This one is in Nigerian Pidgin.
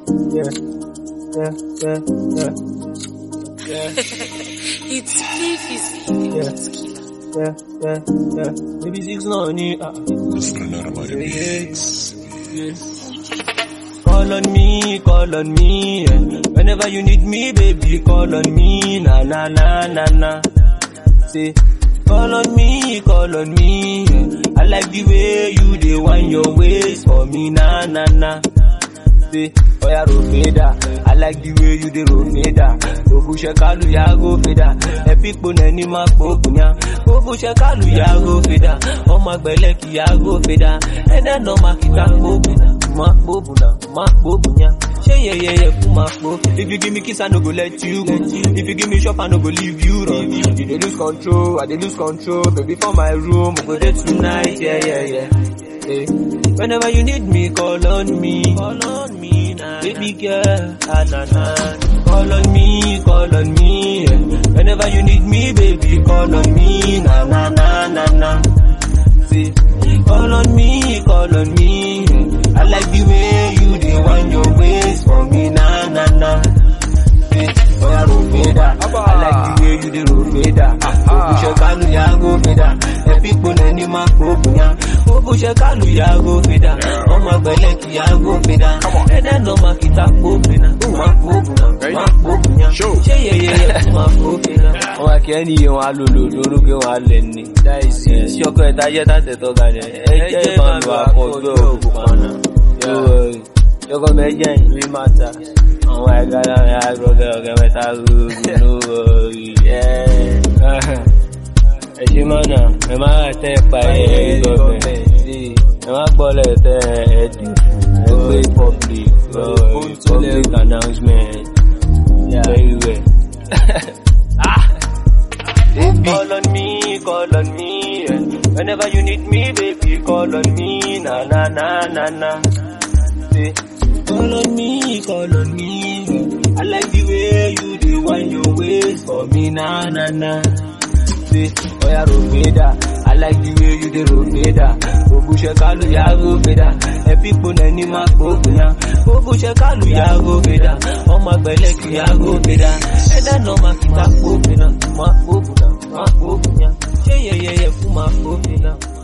It's easy. Maybe 6 no need. Call on me. Yeah. Whenever you need me, baby, call on me. Na na na na na. Say, call on me. Yeah. I like the way you dey wind your waist for me. Na na na. Say, oh yeah, Rofeda. I like the way you dey Rofeda. Obushe kalu ya go feda. Epic boneni ma pokunya. Obushe kalu ya go feda. O magbele ki ya go feda. Ene no makita pokunya. Ma pokunya. Say yeah, ma pokunya. If you give me kiss, I no go let you go. If you give me shop, I no go leave you run. You dey lose control, I dey lose control. Baby, for my room, we go there tonight. Yeah. Hey. Whenever you need me, call on me, nah, baby girl, nah. Call on me, yeah. Whenever you need me, baby, call on me, nah. See, call on me, yeah. I like the way you dey wind your waist for me, nah. See, oh yeah, Rofeda, I like the way you dey Rofeda. Obushe kalu ya go feda. Epic boneni ma pokunya. Obushe kalu ya go feda. O magbele ki ya go feda. Ene no makita pokunya. Ma pokunya. Yeah, ma pokunya. O akeni won alolo loruke won aleni. Daisy. Shoko etaje tate to gane. Eje bandu akodo okupana. Yoko mejen we matter. Oh my God, I brother, no worry, yeah. Ejimana, me ma te pa government. Me ma gbole te public announcement. Yeah. Very well. Call on me, yeah. Whenever you need me, baby, call on me, na. See. Call on me. I like the way you dey wind your waist for me, na. Say, oh yeah, Rofeda. I like the way you dey Rofeda. Obushe kalu ya go feda. Epic boneni ma pokunya. Obushe kalu ya go feda. O magbele ki ya go feda. Ede no makita pokunya. Ma pokunya. Yeah, ma pokunya.